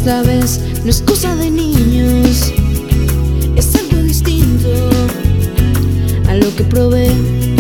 sabes, no es cosa de niños, es algo distinto a lo que probé.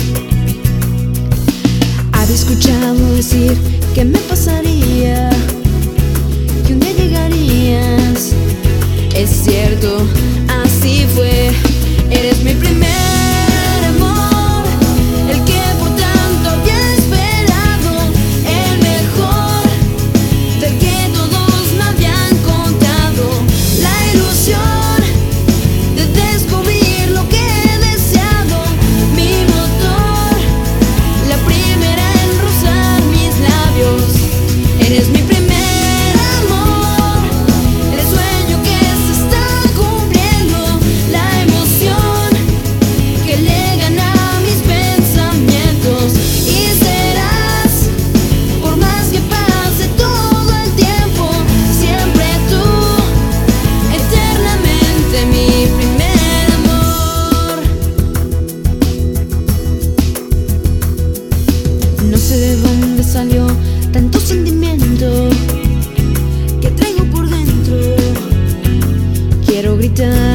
Había escuchado decir que me pasaría, que un día llegarías. Es cierto, así fue. Eres mi primer amor, el que por tanto había esperado, el mejor, del que todos me habían contado. La ilusión de descubrir lo que he deseado, mi motor, la primera en rozar mis labios. Eres mi primer amor, el sueño que se está cumpliendo, la emoción que le gana a mis pensamientos. Y serás, por más que pase todo el tiempo, siempre tú, eternamente mi primer amor. No sé de dónde salió tanto sentimiento que traigo por dentro. Quiero gritar